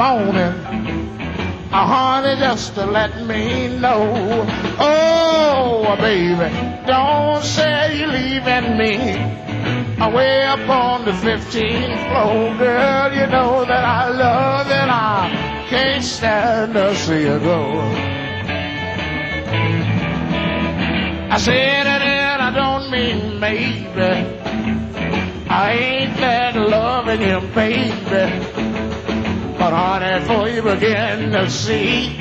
morning, honey, just to let me know. Oh, baby, don't say you're leaving me away up on the 15th floor. Girl, you know that I love and I can't stand to see you go. I said it and I don't mean maybe. I ain't that loving you, baby. But honey, before you begin to see,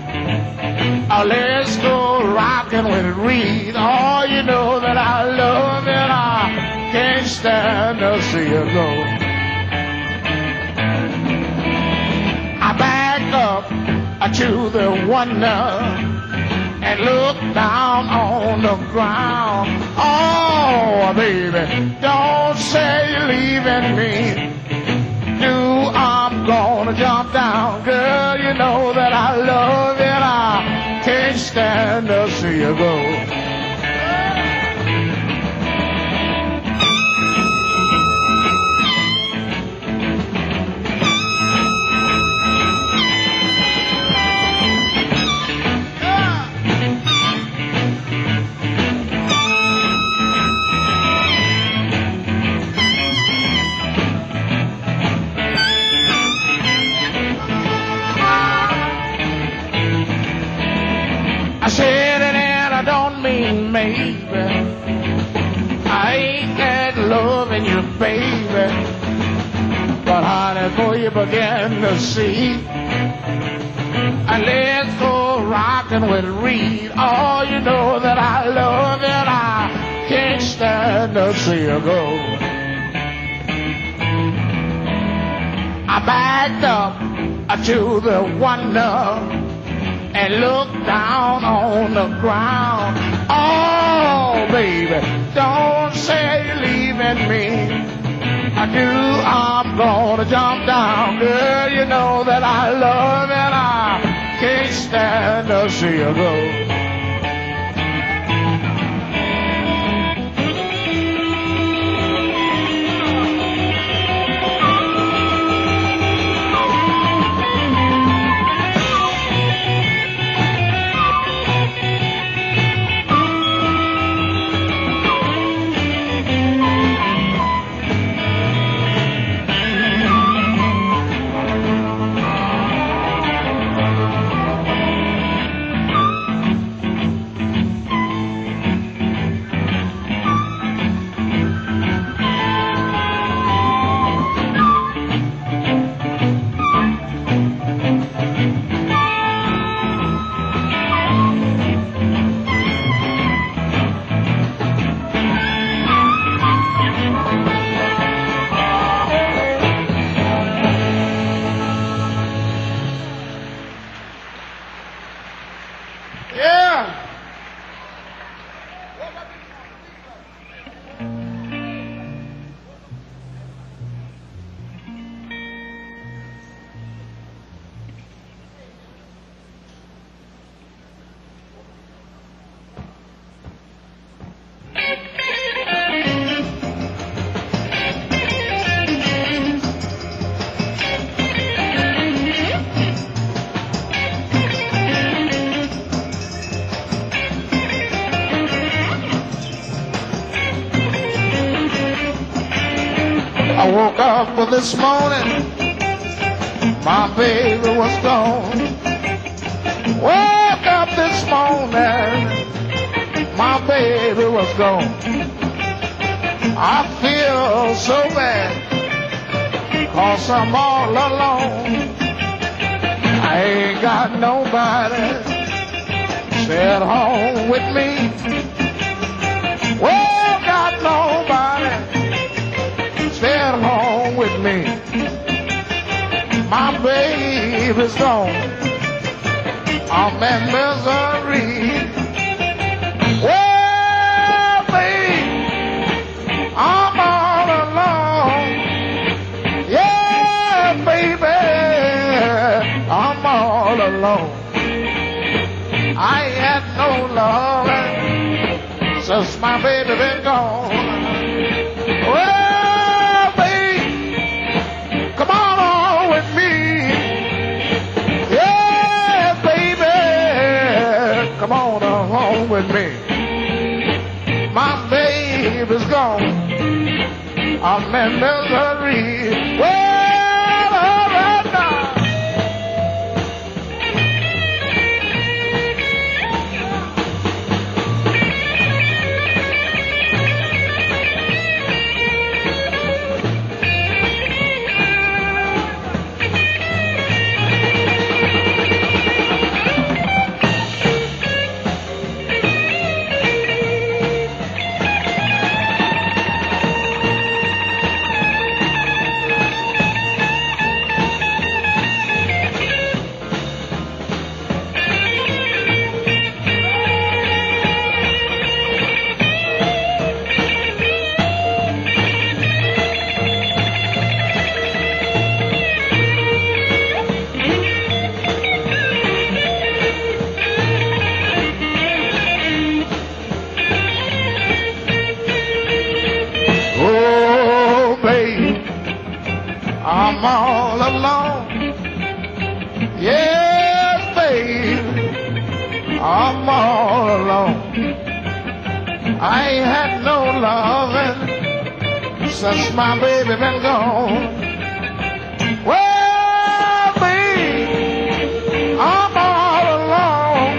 let's go rockin' with Reed. Oh, you know that I love and I can't stand to see you go. I back up to the wonder and look down on the ground. Oh, baby, don't say you're leaving me. I'm gonna jump down. Girl, you know that I love you and I can't stand to see you go. I said it and I don't mean maybe. I ain't that loving you, baby. But honey, before you begin to see, let's go rockin' with Reed. Oh, you know that I love and I can't stand to see you go. I backed up to the wonder and look down on the ground. Oh, baby, don't say you're leaving me. I'm gonna jump down. Girl, you know that I love and I can't stand to see you go. I woke up this morning, my baby was gone. Woke up this morning, my baby was gone. I feel so bad, 'cause I'm all alone. I ain't got nobody stay at home with me. Well, got nobody stay at home with me. My baby's gone. I'm in misery. Well, babe, I'm all alone. Yeah, baby, I'm all alone. I ain't had no loving since my baby been gone. Well, babe, come on with me. with me. My baby's gone. I'm in misery. Well, all right now. I'm all alone. Yes, baby, I'm all alone. I ain't had no loving since my baby been gone. Well, baby, I'm all alone.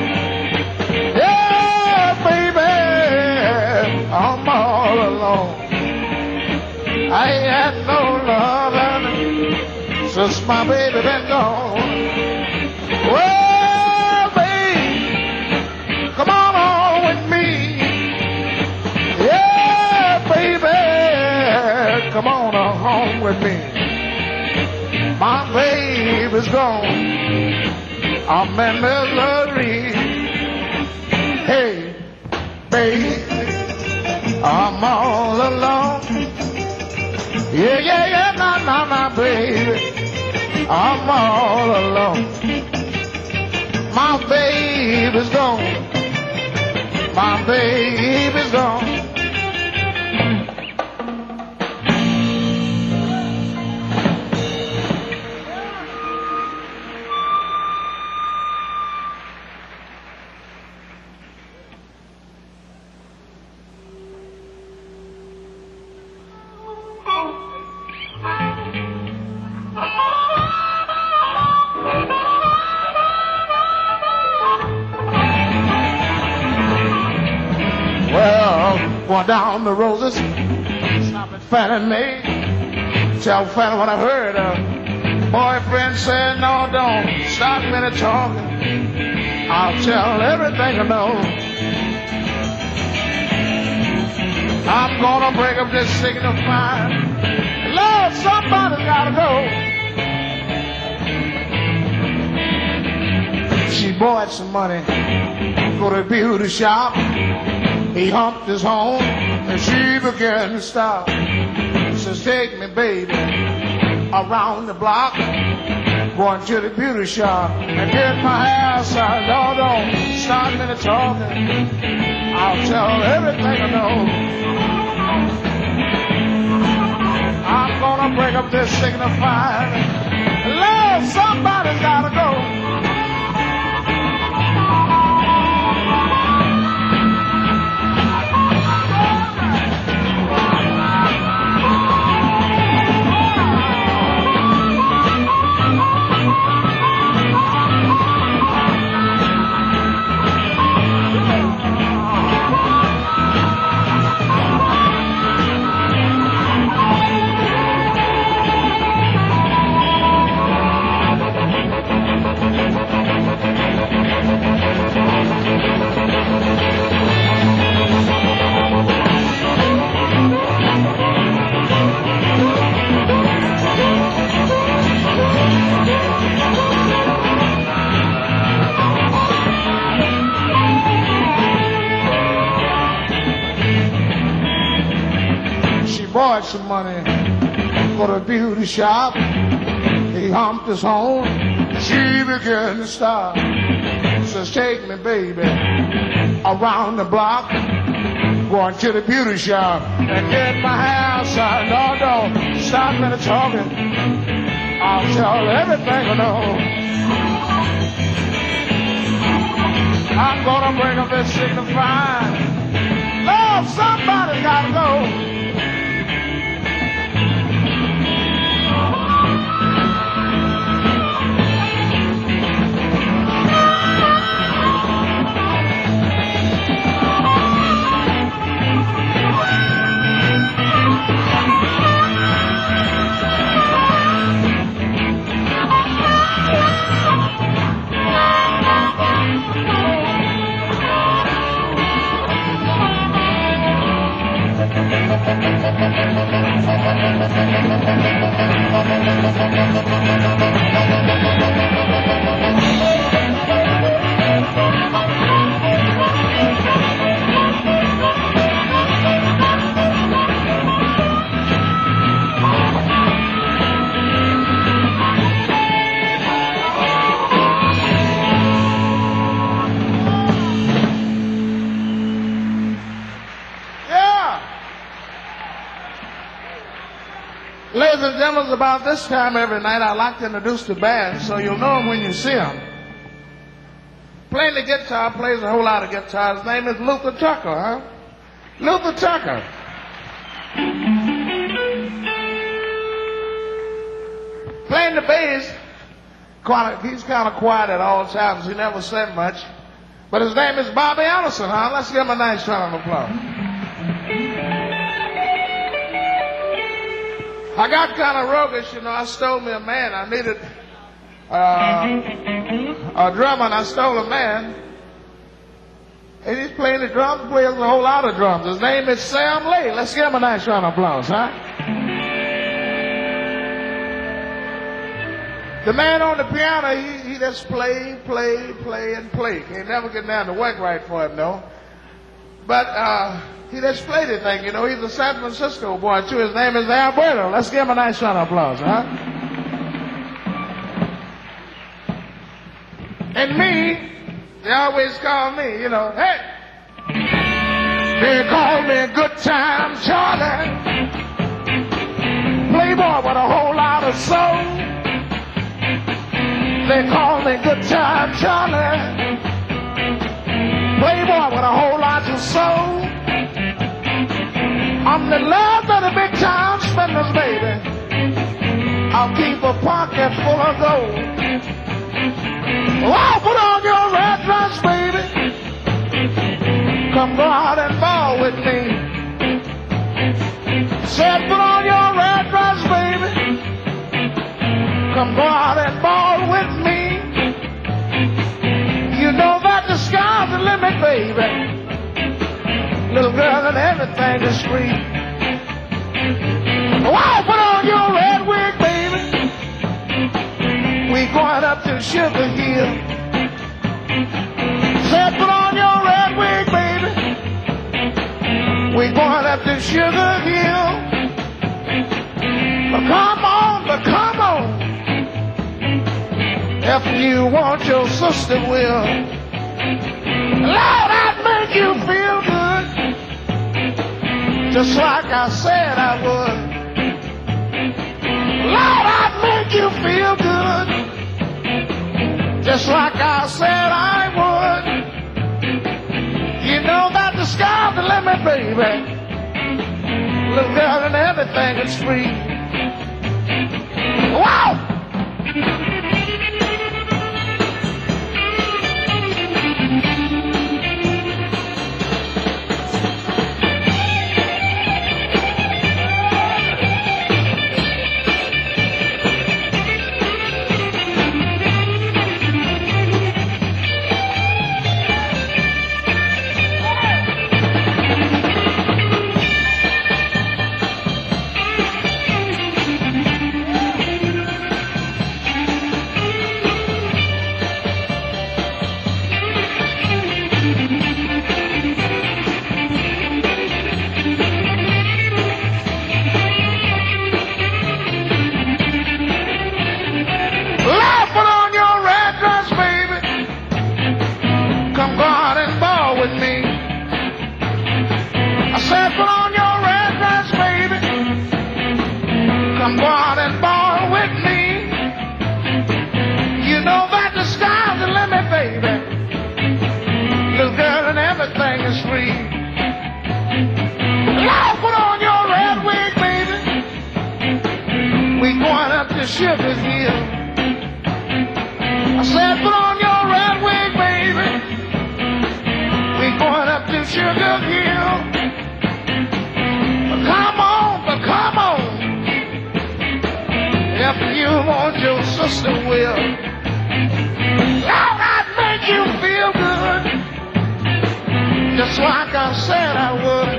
Yeah, baby, I'm all alone. I ain't had no loving since my baby been gone. Well, babe, come on with me. Yeah, baby, come on home with me. My baby's gone. I'm in misery. Hey, baby, I'm all alone. Yeah, nah, baby, I'm all alone. My baby's gone. My baby's gone. Going down the roses, stop at Fannie Mae. Tell Fannie what I heard. Boyfriend said, no, don't stop me to talking. I'll tell everything I know. I'm gonna break up this signal fire. Lord, somebody's gotta go. She borrowed some money, go to the beauty shop. He humped his home and she began to stop. Says, take me, baby, around the block, going to the beauty shop and get my hair side. No, don't start me to talking. I'll tell everything I know. I'm gonna break up this signifying. Lord, somebody's gotta go. Borrowed some money for the beauty shop. He humped his home. She began to stop. Says, take me, baby, around the block, going to the beauty shop and get my hair side. No, don't stop me to talking. I'll tell everything I know. I'm gonna bring up this signifying. Lord, somebody's gotta go. Ladies and gentlemen, about this time every night I like to introduce the band so you'll know them when you see them. Playing the guitar, plays a whole lot of guitar. His name is Luther Tucker, huh? Luther Tucker. Playing the bass, he's kind of quiet at all times. He never said much. But his name is Bobby Anderson, huh? Let's give him a nice round of applause. I got kind of roguish, you know. I stole me a man. I needed a drummer, and I stole a man. And he's playing the drums, plays a whole lot of drums. His name is Sam Lee. Let's give him a nice round of applause, huh? The man on the piano, he just play, and play. Can't never get down to work right for him, though. But he just played the thing, you know. He's a San Francisco boy, too. His name is Alberto. Let's give him a nice round of applause, huh? And me, they always call me, you know, hey! They call me Good Time Charlie. Playboy with a whole lot of soul. They call me Good Time Charlie. Playboy with a whole lot of soul. I'm the love of the big town spenders, baby. I'll keep a pocket full of gold. Oh, put on your red dress, baby. Come go out and ball with me. Said, put on your red dress, baby. Come go out and ball with me. You know that the sky's the limit, baby. Little girl and everything is free. Wow, put on your red wig, baby. We going up to Sugar Hill. Said, put on your red wig, baby. We going up to Sugar Hill. But come on. If you want your sister will. Lord, I'd make you feel good. Just like I said I would. Lord, I'd make you feel good. Just like I said I would. You know that the sky's the limit, baby. Little girl and everything is free. Wow! sister will. Lord, I'd make you feel good, just like I said I would.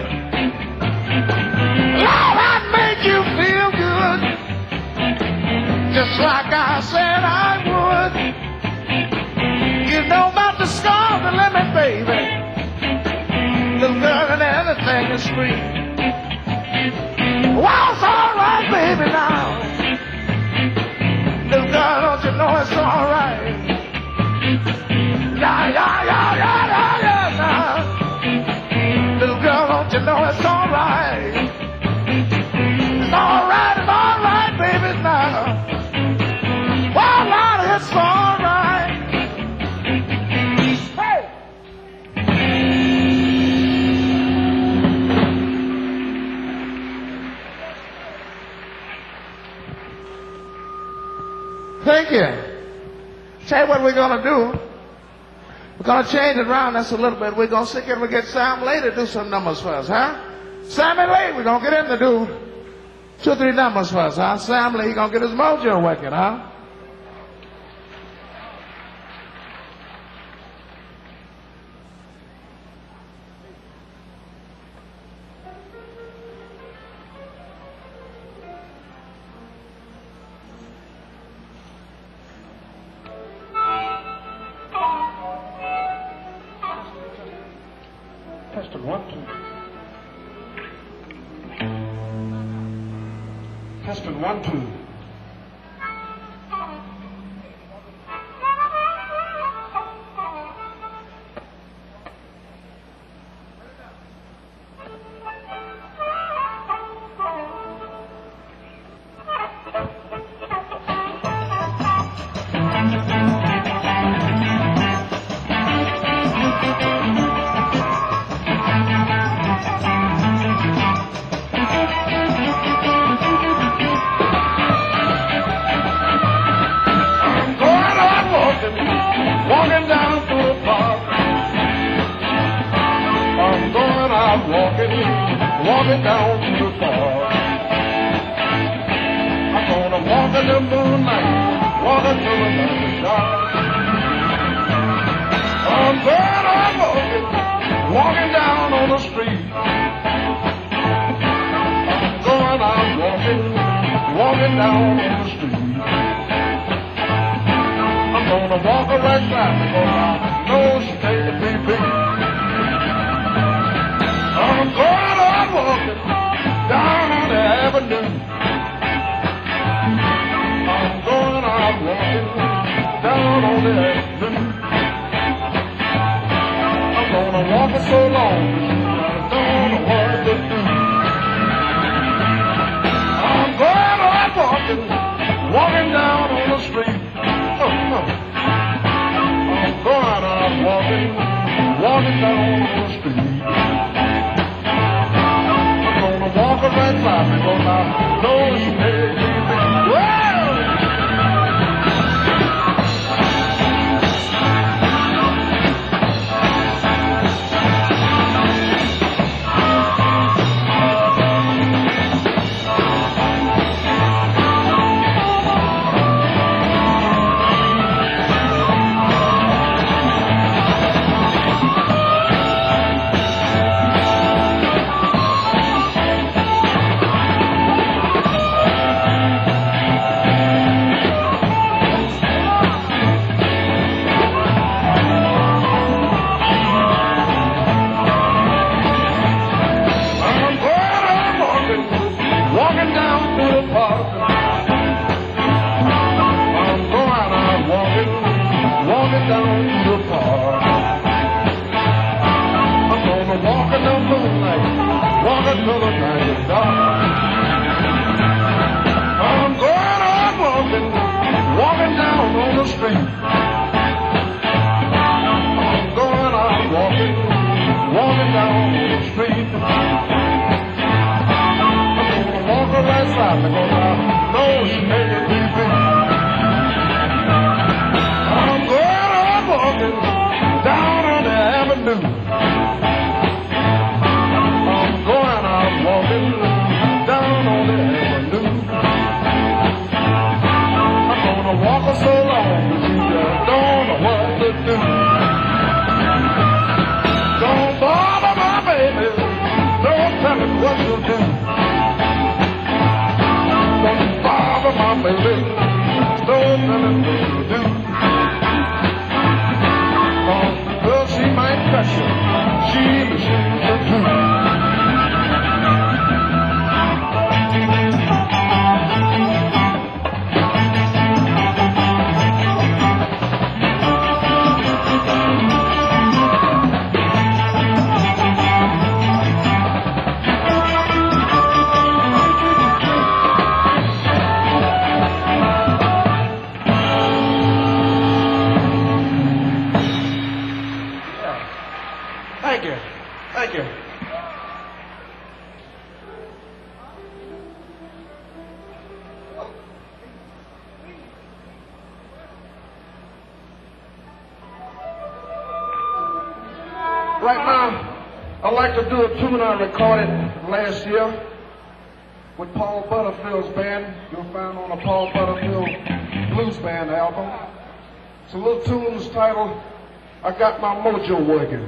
Lord, I'd make you feel good, just like I said I would. You know about the scar, the lemon, baby. Little girl and everything is free. Well, it's all right, baby, now. Little girl, don't you know it's all right? Yeah, yeah, yeah, yeah, yeah, yeah, now. Little girl, don't you know it's all right? It's all right, baby, now. Well, Lord, it's all right. Hey! Thank you. Tell you what we're going to do. We're going to change it around just a little bit. We're going to sit here and we'll get Sam Lay to do some numbers for us, huh? Sammy Lay, we're going to get him to do 2 or 3 numbers for us, huh? Sam Lay, he's going to get his mojo working, huh? Testing 1, 2. Testing 1, 2. Walking down to the park. I'm going out walking down to the park. I'm gonna walk in the moonlight, walk until the night is dark. I'm going out walking down on the street. I'm going out walking down on the street. I'm gonna walk a right side because I know she take the PP. I'm going on walking down on the avenue. I'm going on walking down on the avenue. I'm gonna walk it so long, I don't know what to do. I'm going on walking down on the street. I'm going out walking down the street. I'm gonna walk a right side because I know she made me well. bless you. Thank you. Thank you. Right now, I'd like to do a tune I recorded last year with Paul Butterfield's band. You'll find on a Paul Butterfield Blues Band album. It's a little tune titled, I Got My Mojo Working.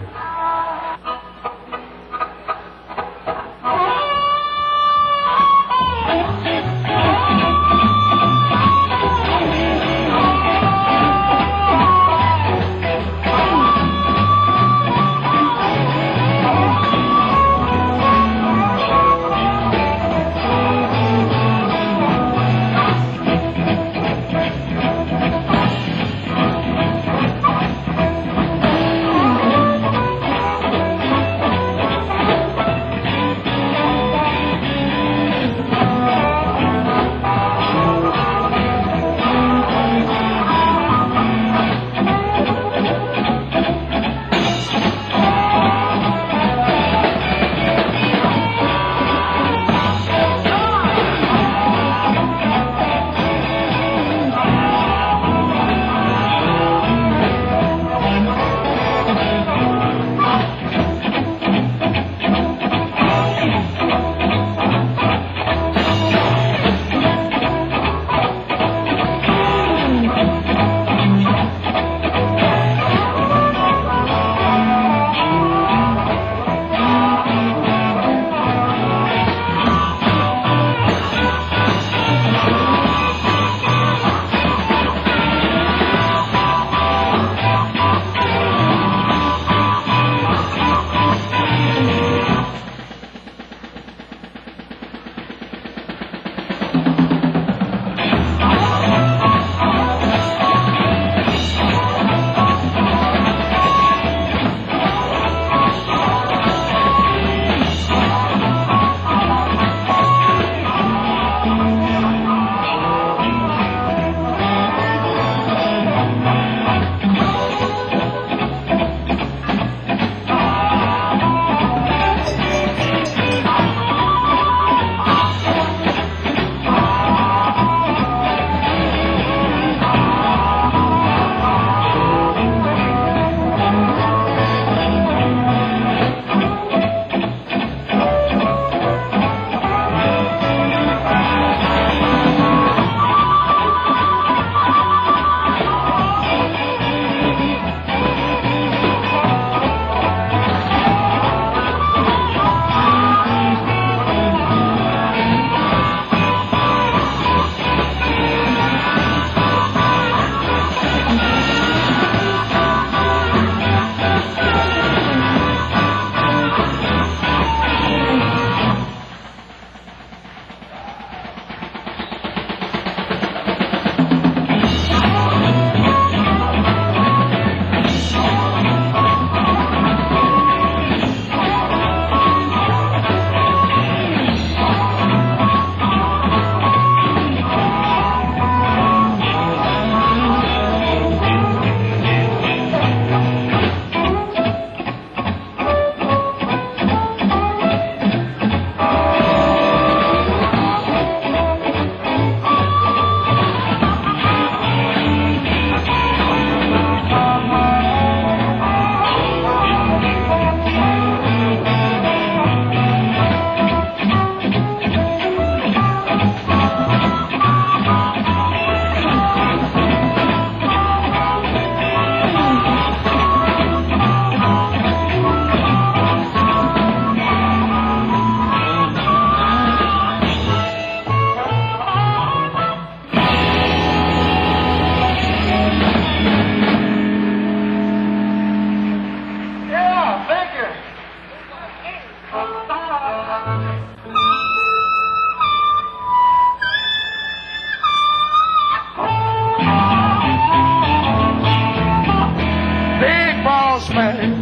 boss man.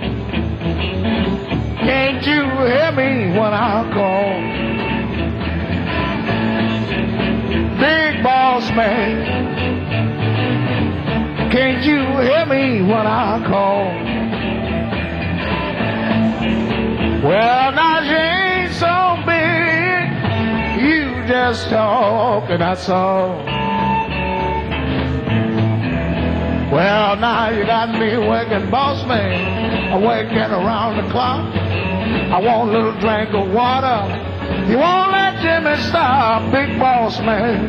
Can't you hear me when I call? Big boss man. Can't you hear me when I call? Well, now you ain't so big, you just talk and that's all. Well, now you got me working, boss man. I'm working around the clock. I want a little drink of water. You won't let Jimmy stop, big boss man.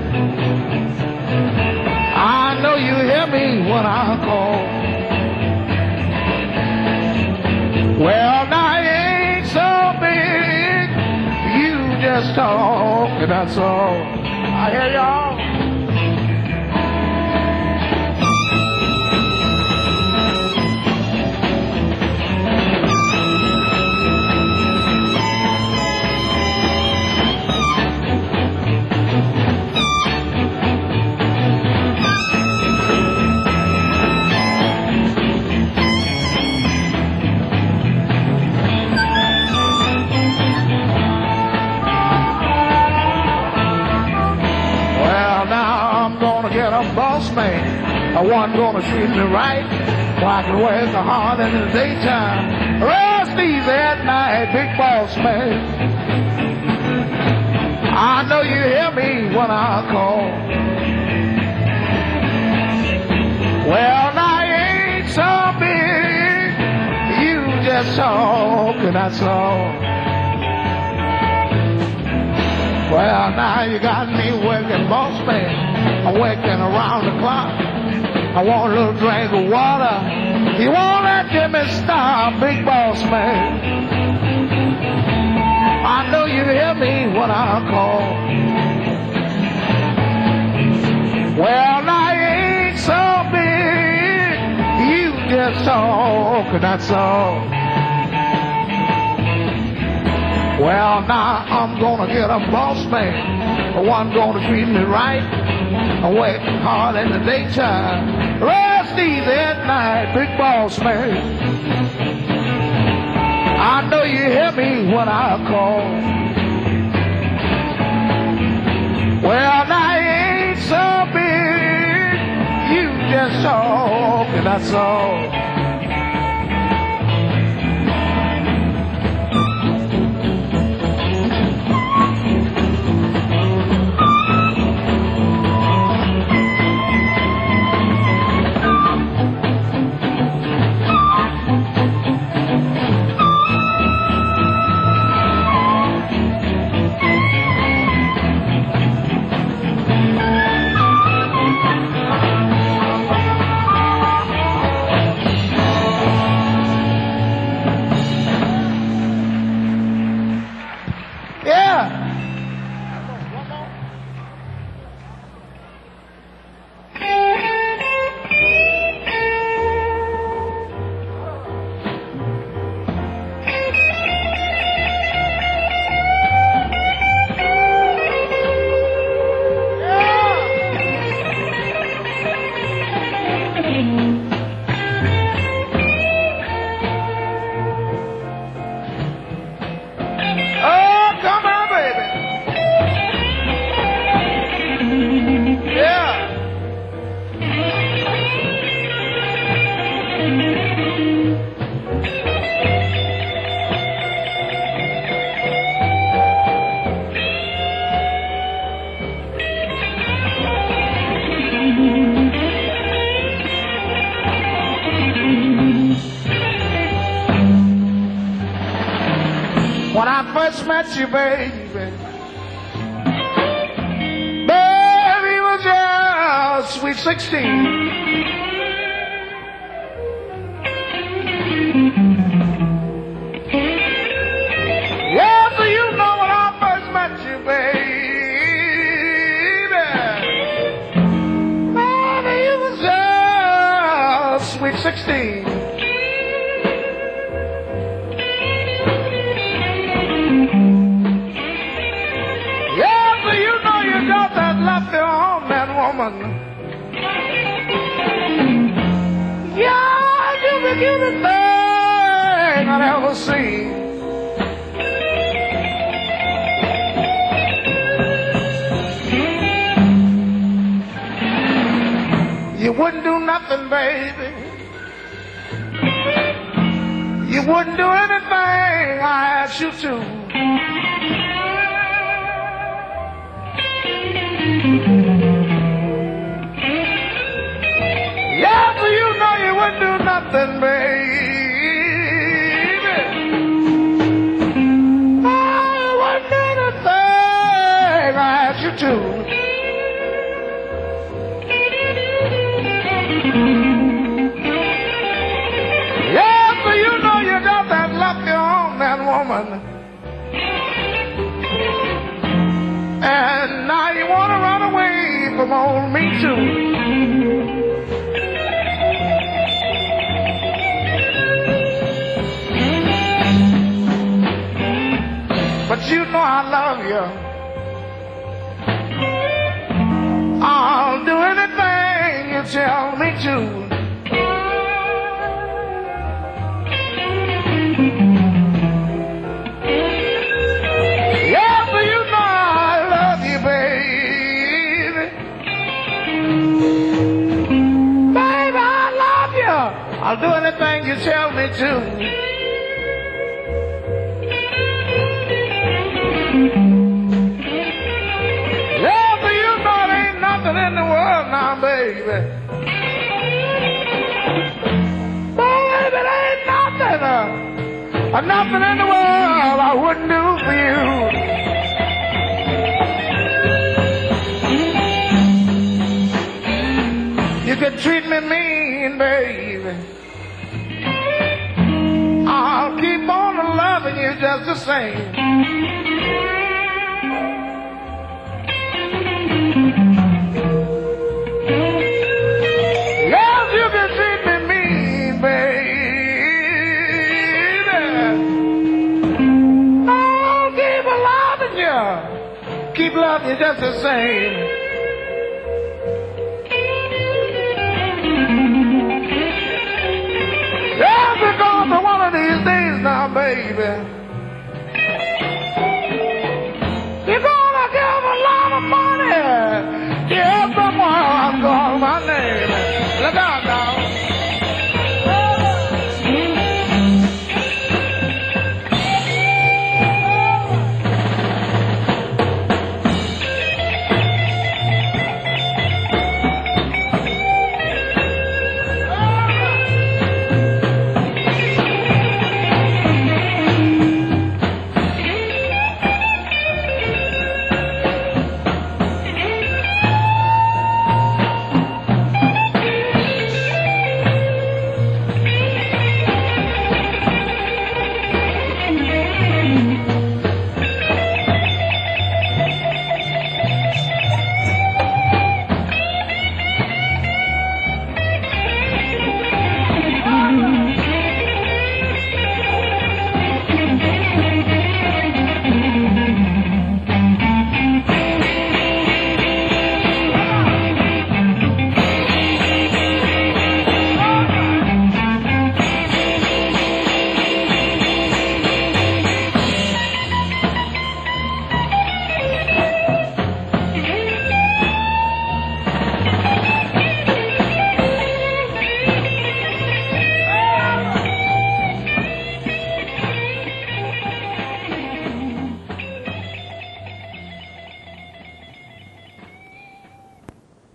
I know you hear me when I call. Well, now you ain't so big, you just talk and that's all. I hear y'all. Boss man, I wasn't gonna treat me right, so I can work hard in the daytime, rest easy at night, big boss man. I know you hear me when I call. Well, now you ain't so big, you just talk and that's all. Well, now you got me working, boss man. I'm working around the clock. I want a little drink of water. You won't let Jimmy stop, big boss man. I know you hear me when I call. Well, now you ain't so big, you just talk and that's all. Well, now I'm gonna get a boss man, the one gonna treat me right. I work hard in the daytime, rest easy at night, big boss man. I know you hear me when I call. Well, now you ain't so big, you just talk and that's all. When I first met you, baby, baby was just sweet 16. Yeah, so you know when I first met you, baby, baby, you was just sweet 16. Left your home, that woman. Yeah, you be like anything I've ever seen. You wouldn't do nothing, baby. You wouldn't do anything I asked you to. Yeah, so you know you wouldn't do nothing, baby. I wouldn't do anything I asked you to. Woman, and now you want to run away from old me too. But you know I love you. I'll do anything you tell me to. I'll do anything you tell me to. Yeah, but you know there ain't nothing in the world now, baby. Baby, there ain't nothing, nothing in the world I wouldn't do for you. You could treat me mean, baby. I'll keep on loving you just the same. Yes, you can treat me mean, baby. I'll keep loving you. Keep loving you just the same. Because one of these days now, baby,